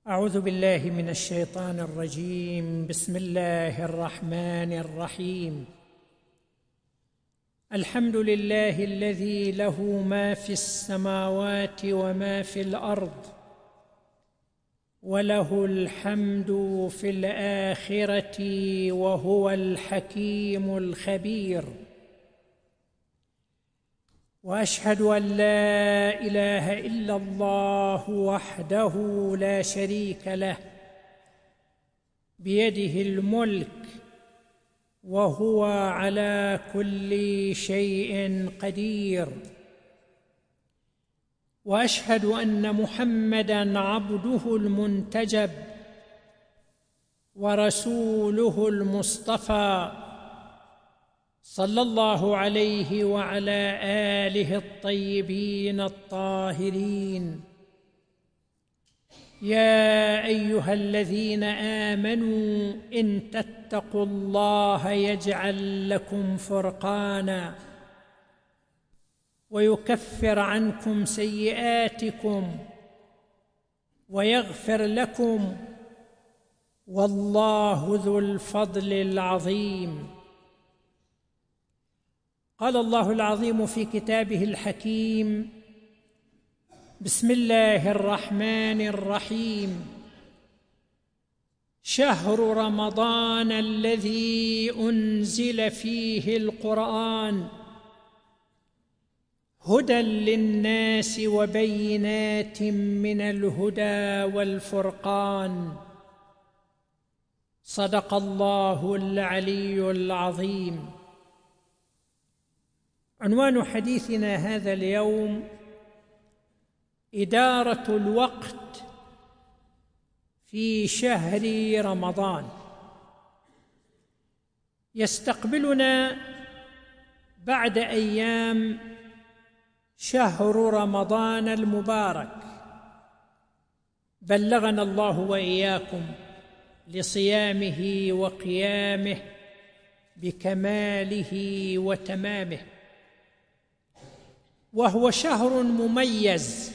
أعوذ بالله من الشيطان الرجيم. بسم الله الرحمن الرحيم. الحمد لله الذي له ما في السماوات وما في الأرض، وله الحمد في الآخرة، وهو الحكيم الخبير. وأشهد أن لا إله إلا الله وحده لا شريك له، بيده الملك وهو على كل شيء قدير. وأشهد أن محمدًا عبده المنتجب ورسوله المصطفى، صلى الله عليه وعلى آله الطيبين الطاهرين. يا أيها الذين آمنوا إن تتقوا الله يجعل لكم فرقانا ويكفر عنكم سيئاتكم ويغفر لكم، والله ذو الفضل العظيم. قال الله العظيم في كتابه الحكيم: بسم الله الرحمن الرحيم. شهر رمضان الذي أنزل فيه القرآن هدى للناس وبينات من الهدى والفرقان. صدق الله العلي العظيم. عنوان حديثنا هذا اليوم: إدارة الوقت في شهر رمضان. يستقبلنا بعد أيام شهر رمضان المبارك، بلغنا الله وإياكم لصيامه وقيامه بكماله وتمامه. وهو شهر مميز،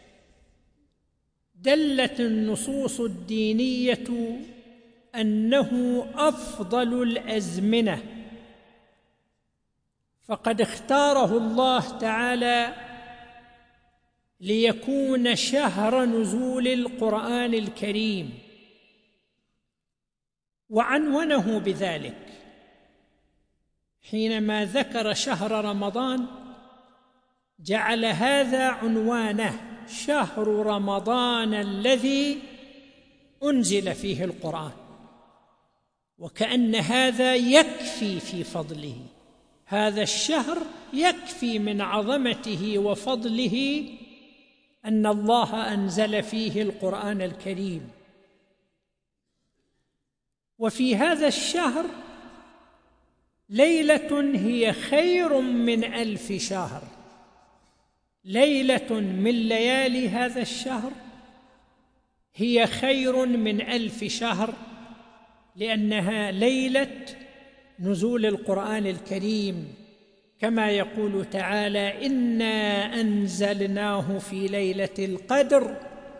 دلت النصوص الدينية أنه أفضل الأزمنة، فقد اختاره الله تعالى ليكون شهر نزول القرآن الكريم، وعنونه بذلك حينما ذكر شهر رمضان. جعل هذا عنوانه: شهر رمضان الذي أنزل فيه القرآن، وكأن هذا يكفي في فضله. هذا الشهر يكفي من عظمته وفضله أن الله أنزل فيه القرآن الكريم. وفي هذا الشهر ليلة هي خير من 1000 شهر. ليلة من ليالي هذا الشهر هي خير من 1000 شهر، لأنها ليلة نزول القرآن الكريم، كما يقول تعالى: إنا أنزلناه في ليلة القدر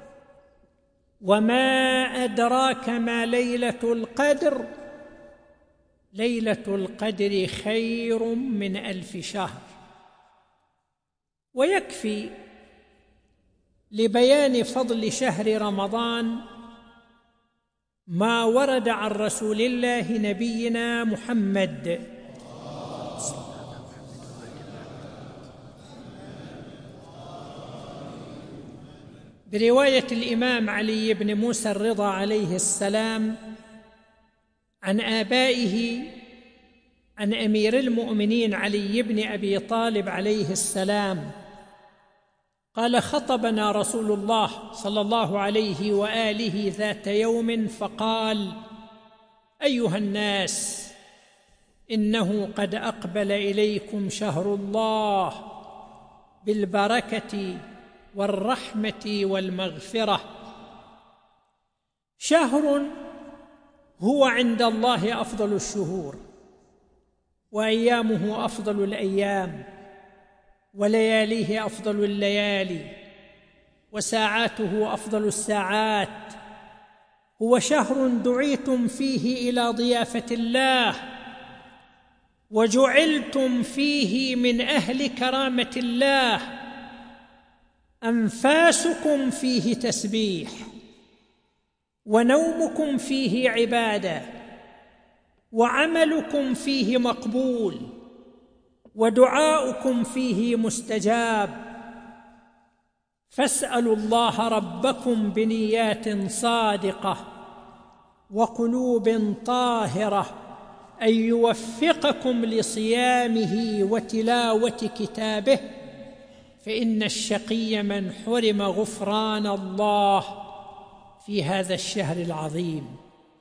وما أدراك ما ليلة القدر. ليلة القدر خير من 1000 شهر. ويكفي لبيان فضل شهر رمضان ما ورد عن رسول الله نبينا محمد برواية الإمام علي بن موسى الرضا عليه السلام عن آبائه عن أمير المؤمنين علي بن أبي طالب عليه السلام قال: خطبنا رسول الله صلى الله عليه وآله ذات يوم فقال: أيها الناس، إنه قد أقبل إليكم شهر الله بالبركة والرحمة والمغفرة، شهر هو عند الله أفضل الشهور، وأيامه أفضل الأيام، ولياليه أفضل الليالي، وساعاته أفضل الساعات، هو شهر دعيتم فيه إلى ضيافة الله، وجعلتم فيه من أهل كرامة الله، أنفاسكم فيه تسبيح، ونومكم فيه عبادة، وعملكم فيه مقبول، ودعاؤكم فيه مستجاب. فاسألوا الله ربكم بنيات صادقة وقلوب طاهرة أن يوفقكم لصيامه وتلاوة كتابه، فإن الشقي من حرم غفران الله في هذا الشهر العظيم.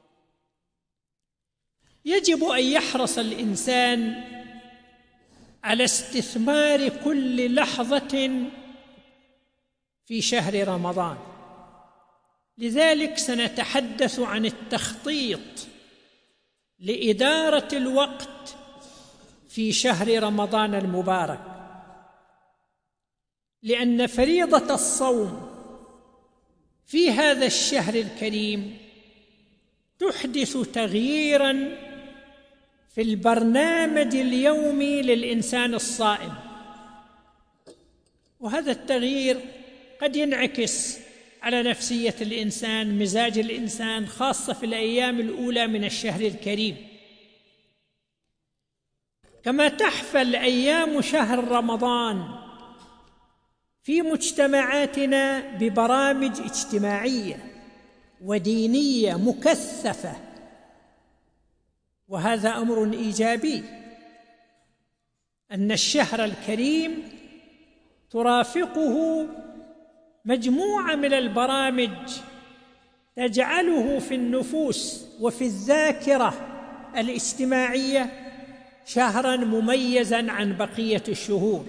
يجب أن يحرص الإنسان على استثمار كل لحظة في شهر رمضان. لذلك سنتحدث عن التخطيط لإدارة الوقت في شهر رمضان المبارك، لأن فريضة الصوم في هذا الشهر الكريم تحدث تغييراً في البرنامج اليومي للإنسان الصائم، وهذا التغيير قد ينعكس على نفسية الإنسان، مزاج الإنسان، خاصة في الأيام الأولى من الشهر الكريم. كما تحفل أيام شهر رمضان في مجتمعاتنا ببرامج اجتماعية ودينية مكثفة، وهذا أمر إيجابي، أن الشهر الكريم ترافقه مجموعة من البرامج تجعله في النفوس وفي الذاكرة الاجتماعية شهراً مميزاً عن بقية الشهور.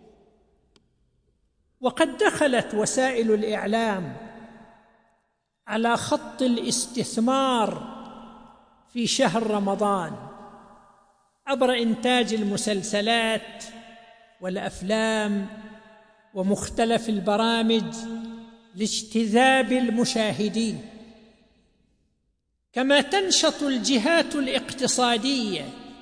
وقد دخلت وسائل الإعلام على خط الاستثمار في شهر رمضان عبر إنتاج المسلسلات والأفلام ومختلف البرامج لاجتذاب المشاهدين. كما تنشط الجهات الاقتصادية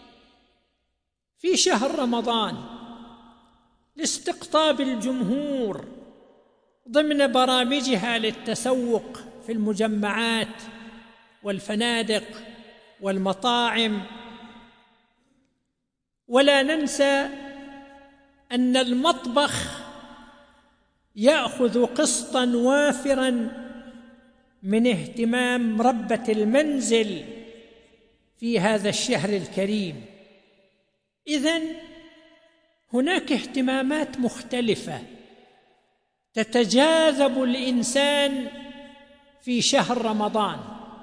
في شهر رمضان لاستقطاب الجمهور ضمن برامجها للتسوق في المجمعات والفنادق والمطاعم. ولا ننسى أن المطبخ يأخذ قسطاً وافراً من اهتمام ربة المنزل في هذا الشهر الكريم. إذن هناك اهتمامات مختلفة تتجاذب الإنسان في شهر رمضان،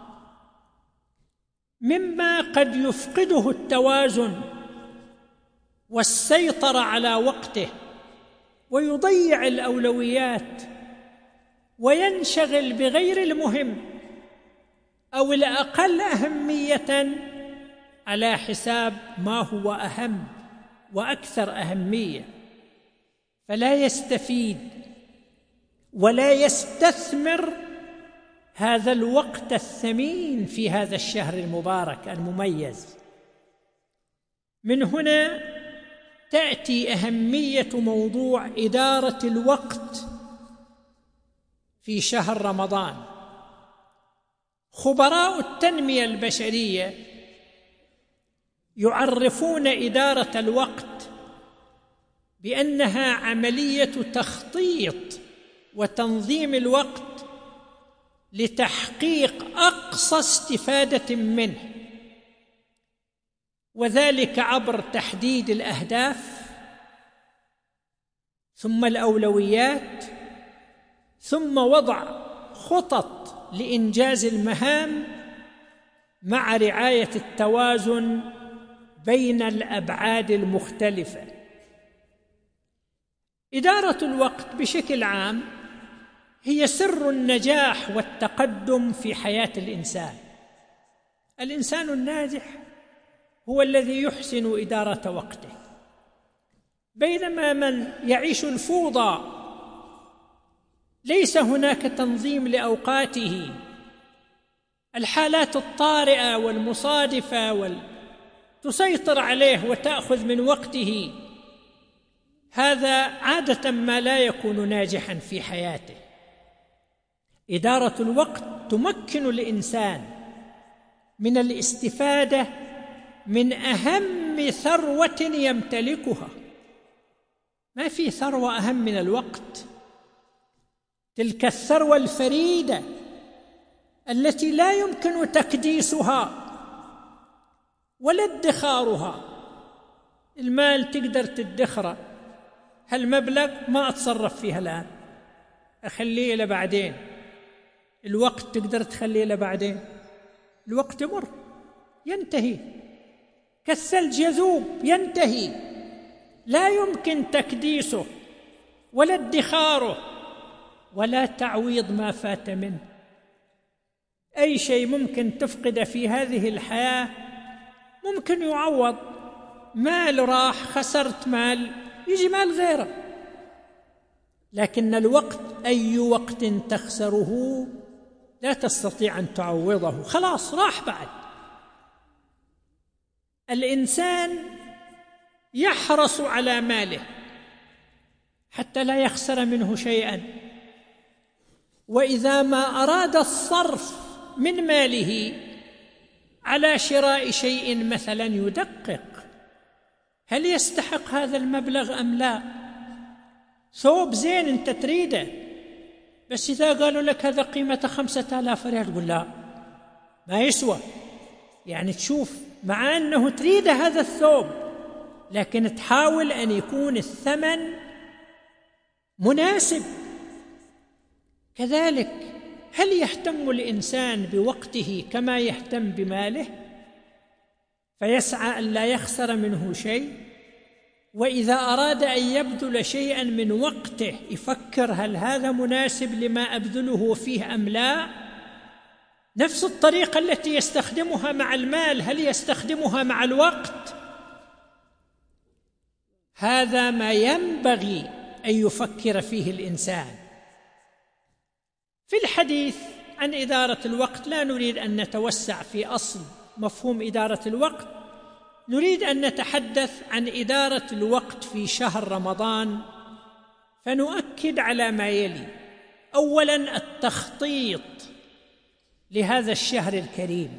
مما قد يفقده التوازن والسيطرة على وقته، ويضيع الأولويات وينشغل بغير المهم أو الأقل أهمية على حساب ما هو أهم وأكثر أهمية، فلا يستفيد ولا يستثمر هذا الوقت الثمين في هذا الشهر المبارك المميز. من هنا تأتي أهمية موضوع إدارة الوقت في شهر رمضان. خبراء التنمية البشرية يعرفون إدارة الوقت بأنها عملية تخطيط وتنظيم الوقت لتحقيق أقصى استفادة منه، وذلك عبر تحديد الأهداف، ثم الأولويات، ثم وضع خطط لإنجاز المهام مع رعاية التوازن بين الأبعاد المختلفة. إدارة الوقت بشكل عام هي سر النجاح والتقدم في حياة الإنسان. الإنسان الناجح هو الذي يحسن إدارة وقته، بينما من يعيش الفوضى ليس هناك تنظيم لأوقاته الحالات الطارئة والمصادفة تسيطر عليه وتأخذ من وقته، هذا عادة ما لا يكون ناجحا في حياته. إدارة الوقت تمكن الإنسان من الاستفادة من أهم ثروة يمتلكها. ما في ثروة أهم من الوقت، تلك الثروة الفريدة التي لا يمكن تكديسها ولا ادخارها. المال تقدر تدخره، هالمبلغ ما أتصرف فيها الآن، أخليه لبعدين. الوقت تقدر تخليه لبعدين، الوقت يمر ينتهي كالثلج يذوب ينتهي، لا يمكن تكديسه ولا ادخاره ولا تعويض ما فات منه. أي شيء ممكن تفقد في هذه الحياة ممكن يعوض. مال راح، خسرت مال، يجي مال غيره. لكن الوقت أي وقت تخسره لا تستطيع أن تعوضه، خلاص راح. بعد الإنسان يحرص على ماله حتى لا يخسر منه شيئا، وإذا ما أراد الصرف من ماله على شراء شيء مثلا يدقق هل يستحق هذا المبلغ أم لا. ثوب زين أنت تريده، بس إذا قالوا لك هذا قيمة 5000 ريال تقول لا ما يسوى. يعني تشوف مع أنه تريد هذا الثوب، لكن تحاول أن يكون الثمن مناسب. كذلك هل يهتم الإنسان بوقته كما يهتم بماله، فيسعى أن لا يخسر منه شيء؟ وإذا أراد أن يبذل شيئا من وقته يفكر هل هذا مناسب لما أبذله فيه أم لا؟ نفس الطريقة التي يستخدمها مع المال هل يستخدمها مع الوقت؟ هذا ما ينبغي أن يفكر فيه الإنسان. في الحديث عن إدارة الوقت لا نريد أن نتوسع في أصل مفهوم إدارة الوقت، نريد أن نتحدث عن إدارة الوقت في شهر رمضان، فنؤكد على ما يلي. أولاً التخطيط لهذا الشهر الكريم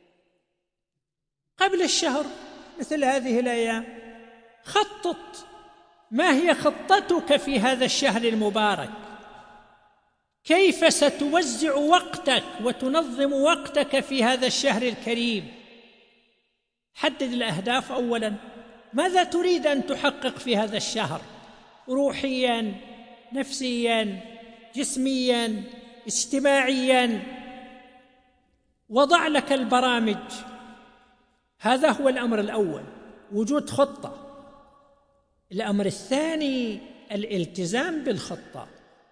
قبل الشهر. مثل هذه الأيام خطط، ما هي خطتك في هذا الشهر المبارك؟ كيف ستوزع وقتك وتنظم وقتك في هذا الشهر الكريم؟ حدد الأهداف أولاً، ماذا تريد أن تحقق في هذا الشهر روحياً، نفسياً، جسمياً، اجتماعياً؟ وضع لك البرامج. هذا هو الأمر الأول، وجود خطة. الأمر الثاني الالتزام بالخطة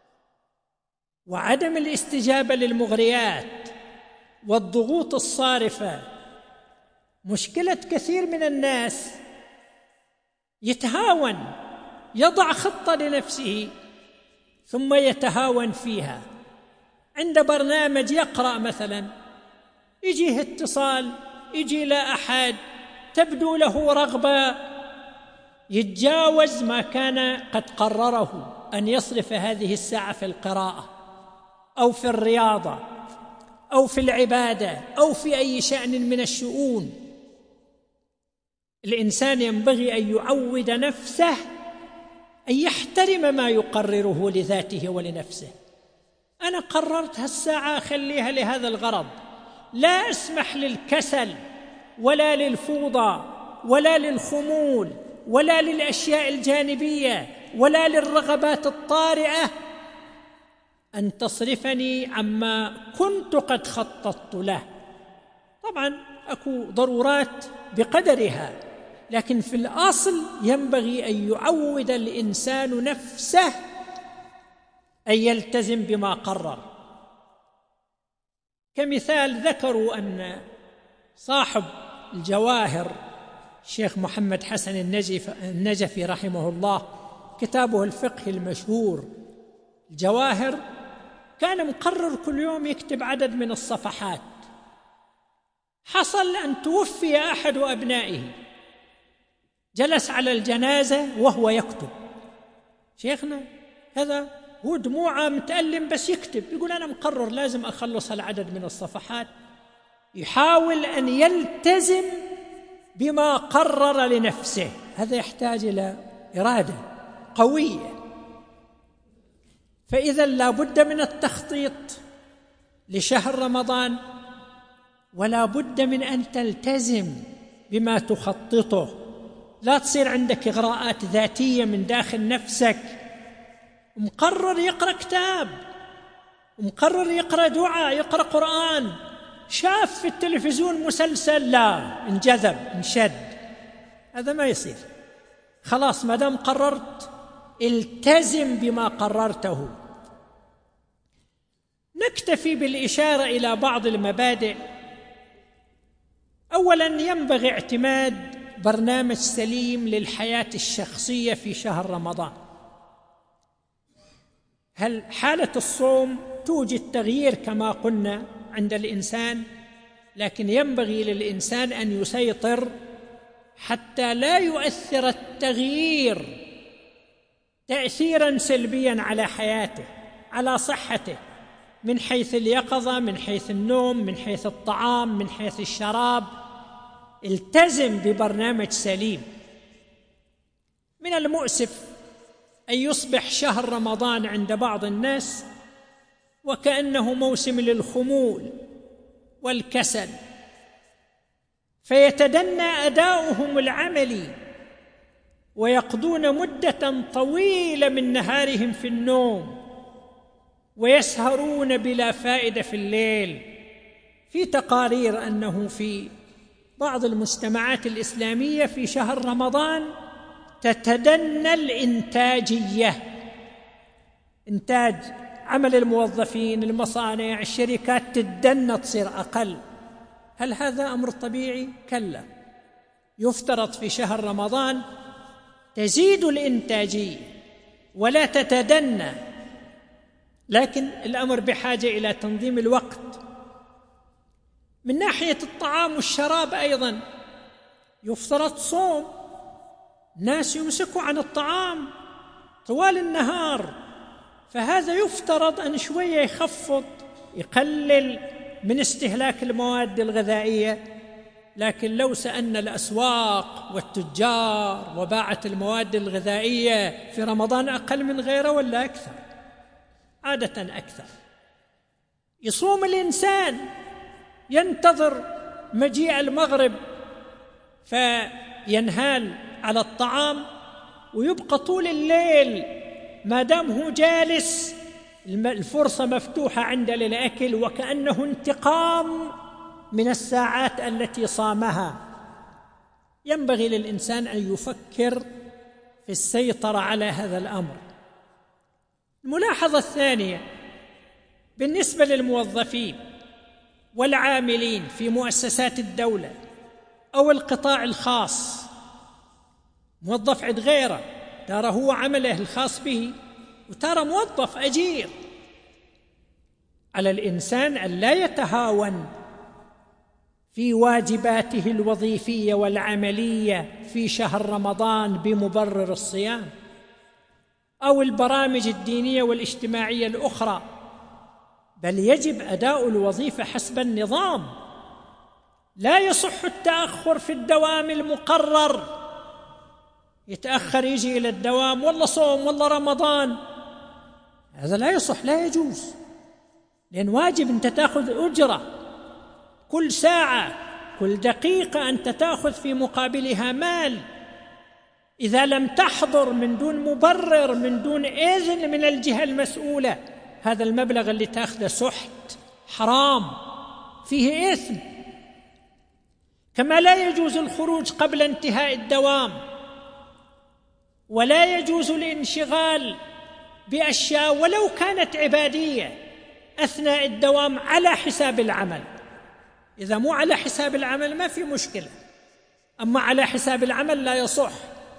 وعدم الاستجابة للمغريات والضغوط الصارفة. مشكلة كثير من الناس يتهاون، يضع خطة لنفسه ثم يتهاون فيها. عند برنامج يقرأ مثلا، يجيه اتصال، يجي لا أحد، تبدو له رغبة، يتجاوز ما كان قد قرره أن يصرف هذه الساعة في القراءة أو في الرياضة أو في العبادة أو في أي شأن من الشؤون. الإنسان ينبغي أن يعود نفسه أن يحترم ما يقرره لذاته ولنفسه. أنا قررت هالساعة أخليها لهذا الغرض، لا أسمح للكسل ولا للفوضى ولا للخمول ولا للأشياء الجانبية ولا للرغبات الطارئة أن تصرفني عما كنت قد خططت له. طبعا أكو ضرورات بقدرها، لكن في الأصل ينبغي أن يعود الإنسان نفسه أن يلتزم بما قرر. كمثال ذكروا أن صاحب الجواهر الشيخ محمد حسن النجفي رحمه الله، كتابه الفقهي المشهور الجواهر، كان مقرر كل يوم يكتب عدد من الصفحات حصل أن توفي أحد أبنائه، جلس على الجنازة وهو يكتب. شيخنا هذا هو دموعه متألم بس يكتب، يقول أنا مقرر لازم أخلص العدد من الصفحات. يحاول أن يلتزم بما قرر لنفسه. هذا يحتاج إلى إرادة قوية. فإذا لا بد من التخطيط لشهر رمضان، ولا بد من أن تلتزم بما تخططه. لا تصير عندك إغراءات ذاتية من داخل نفسك. مقرر يقرأ كتاب، مقرر يقرأ دعاء، يقرأ قرآن، شاف في التلفزيون مسلسل، لا، انجذب انشد. هذا ما يصير. خلاص ما دام قررت التزم بما قررته. نكتفي بالإشارة إلى بعض المبادئ. أولاً، ينبغي اعتماد برنامج سليم للحياة الشخصية في شهر رمضان. هل حالة الصوم توجد تغيير كما قلنا عند الإنسان، لكن ينبغي للإنسان أن يسيطر حتى لا يؤثر التغيير تأثيراً سلبياً على حياته، على صحته، من حيث اليقظة، من حيث النوم، من حيث الطعام، من حيث الشراب. التزم ببرنامج سليم. من المؤسف أن يصبح شهر رمضان عند بعض الناس وكأنه موسم للخمول والكسل، فيتدنى أداؤهم العملي ويقضون مدة طويلة من نهارهم في النوم، ويسهرون بلا فائدة في الليل. في تقارير أنه في بعض المجتمعات الإسلامية في شهر رمضان تتدنى الإنتاجية، إنتاج عمل الموظفين، المصانع، الشركات تتدنى، تصير أقل. هل هذا أمر طبيعي؟ كلا. يفترض في شهر رمضان تزيد الإنتاجية ولا تتدنى، لكن الأمر بحاجة إلى تنظيم الوقت. من ناحية الطعام والشراب أيضا يفترض صوم، ناس يمسكوا عن الطعام طوال النهار، فهذا يفترض أن شوية يخفض، يقلل من استهلاك المواد الغذائية. لكن لو سألنا الأسواق والتجار وباعة المواد الغذائية في رمضان أقل من غيره ولا أكثر؟ عادة أكثر. يصوم الإنسان، ينتظر مجيء المغرب فينهال على الطعام، ويبقى طول الليل ما دام هو جالس الفرصة مفتوحة عنده للأكل، وكأنه انتقام من الساعات التي صامها. ينبغي للإنسان أن يفكر في السيطرة على هذا الأمر. الملاحظة الثانية بالنسبة للموظفين والعاملين في مؤسسات الدولة أو القطاع الخاص، موظف عند غيره، ترى هو عمله الخاص به وترى موظف أجير. على الإنسان أن لا يتهاون في واجباته الوظيفية والعملية في شهر رمضان بمبرر الصيام أو البرامج الدينية والاجتماعية الأخرى، بل يجب أداء الوظيفة حسب النظام. لا يصح التأخر في الدوام المقرر، يتأخر يجي إلى الدوام والله صوم والله رمضان، هذا لا يصح، لا يجوز. لأن واجب أنت تأخذ أجرة، كل ساعة كل دقيقة أنت تأخذ في مقابلها مال. إذا لم تحضر من دون مبرر، من دون إذن من الجهة المسؤولة، هذا المبلغ اللي تأخذه سحت، حرام، فيه إثم. كما لا يجوز الخروج قبل انتهاء الدوام، ولا يجوز الانشغال بأشياء ولو كانت عبادية أثناء الدوام على حساب العمل. إذا مو على حساب العمل ما في مشكلة، أما على حساب العمل لا يصح.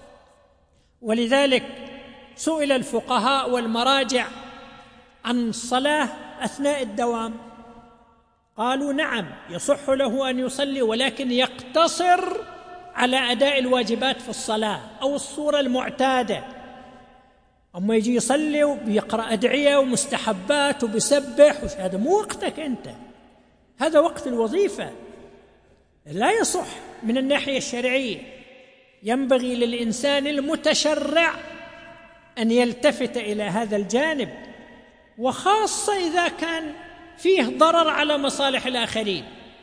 ولذلك سئل الفقهاء والمراجع عن الصلاة أثناء الدوام، قالوا نعم يصح له أن يصلي، ولكن يقتصر على أداء الواجبات في الصلاة أو الصورة المعتادة. أما يجي يصلي وبيقرأ أدعية ومستحبات وبيسبح، هذا مو وقتك أنت، هذا وقت الوظيفة، لا يصح من الناحية الشرعية. ينبغي للإنسان المتشرع أن يلتفت إلى هذا الجانب، وخاصة إذا كان فيه ضرر على مصالح الآخرين.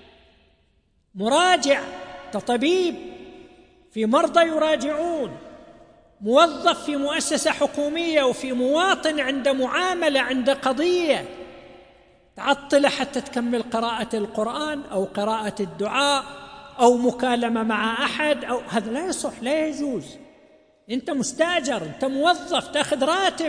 مراجع كطبيب في مرضى يراجعون، موظف في مؤسسة حكومية وفي مواطن عند معاملة عند قضية، تعطل حتى تكمل قراءة القرآن أو قراءة الدعاء أو مكالمة مع أحد، أو هذا لا يصح، لا يجوز. أنت مستأجر، أنت موظف، تأخذ راتب.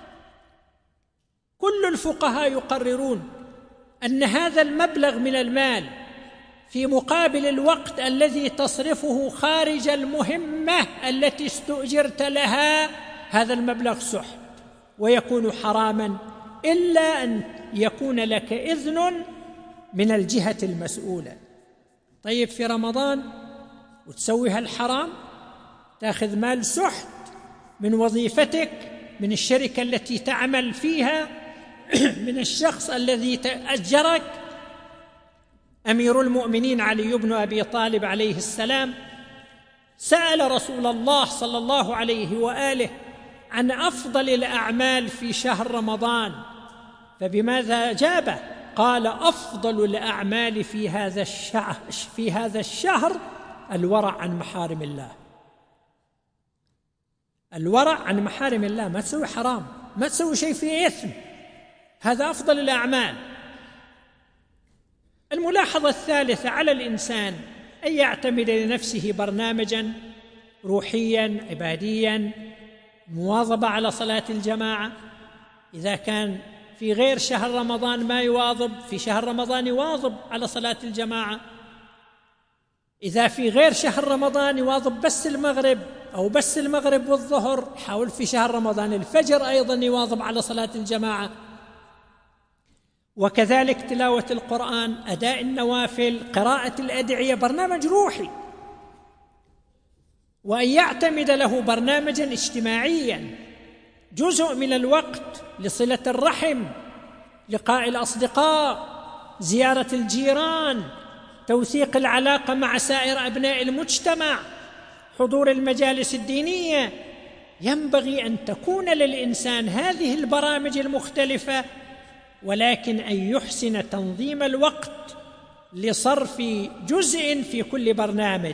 كل الفقهاء يقررون أن هذا المبلغ من المال في مقابل الوقت الذي تصرفه خارج المهمة التي استؤجرت لها، هذا المبلغ سحت ويكون حراما، إلا أن يكون لك إذن من الجهة المسؤولة. طيب في رمضان وتسوي هالحرام، تأخذ مال سحت من وظيفتك، من الشركة التي تعمل فيها، من الشخص الذي أجرك. أمير المؤمنين علي بن أبي طالب عليه السلام سأل رسول الله صلى الله عليه وآله عن أفضل الأعمال في شهر رمضان، فبماذا أجابه؟ قال: أفضل الأعمال في هذا الشهر الورع عن محارم الله. الورع عن محارم الله، ما تسوي حرام، ما تسوي شيء فيه إثم، هذا أفضل الأعمال. الملاحظة الثالثة: على الإنسان أن يعتمد لنفسه برنامجا روحيا عباديا، مواظبة على صلاة الجماعة. إذا كان في غير شهر رمضان ما يواظب، في شهر رمضان يواظب على صلاة الجماعة. إذا في غير شهر رمضان يواظب بس المغرب أو بس المغرب والظهر. حاول في شهر رمضان الفجر أيضا يواظب على صلاة الجماعة. وكذلك تلاوة القرآن، أداء النوافل، قراءة الأدعية، برنامج روحي. وأن يعتمد له برنامجا اجتماعيا، جزء من الوقت لصلة الرحم، لقاء الأصدقاء، زيارة الجيران، توثيق العلاقة مع سائر أبناء المجتمع، حضور المجالس الدينية. ينبغي أن تكون للإنسان هذه البرامج المختلفة، ولكن أن يحسن تنظيم الوقت لصرف جزء في كل برنامج.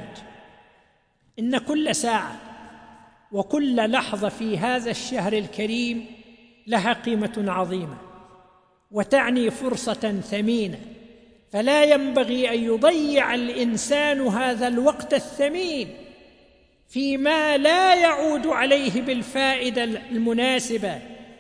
إن كل ساعة وكل لحظة في هذا الشهر الكريم لها قيمة عظيمة وتعني فرصة ثمينة، فلا ينبغي أن يضيع الإنسان هذا الوقت الثمين فيما لا يعود عليه بالفائدة المناسبة.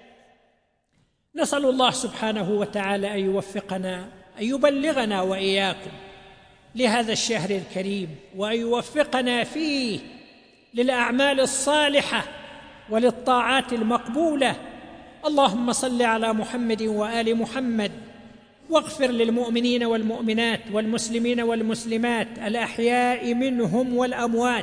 نسأل الله سبحانه وتعالى أن يوفقنا، أن يبلغنا وإياكم لهذا الشهر الكريم، وأن يوفقنا فيه للأعمال الصالحة وللطاعات المقبولة. اللهم صل على محمد وآل محمد، واغفر للمؤمنين والمؤمنات والمسلمين والمسلمات الأحياء منهم والأموات.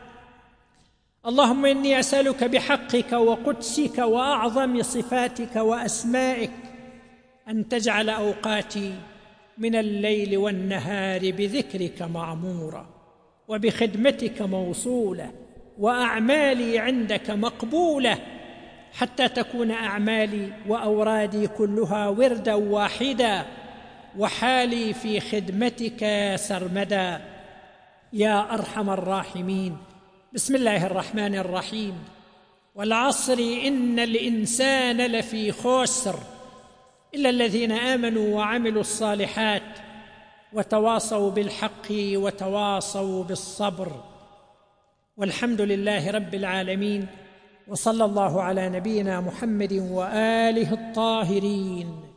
اللهم إني أسألك بحقك وقدسك وأعظم صفاتك وأسمائك أن تجعل أوقاتي من الليل والنهار بذكرك معمورة، وبخدمتك موصولة، وأعمالي عندك مقبولة، حتى تكون أعمالي وأورادي كلها وردا واحدا، وحالي في خدمتك سرمدا يا أرحم الراحمين. بسم الله الرحمن الرحيم. والعصر إن الإنسان لفي خسر إلا الذين آمنوا وعملوا الصالحات وتواصوا بالحق وتواصوا بالصبر. والحمد لله رب العالمين، وصلى الله على نبينا محمد وآله الطاهرين.